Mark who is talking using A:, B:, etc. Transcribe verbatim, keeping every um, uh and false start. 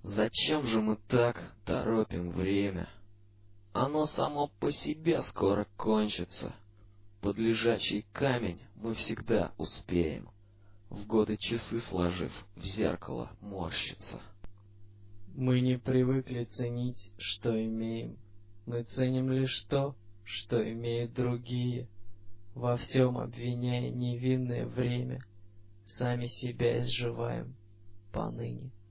A: Зачем же мы так торопим время? Оно само по себе скоро кончится. Под лежачий камень мы всегда успеем, в годы часы сложив, в зеркало морщится.
B: Мы не привыкли ценить, что имеем. Мы ценим лишь то, что имеют другие, во всем обвиняя невинное время, сами себя изживаем поныне.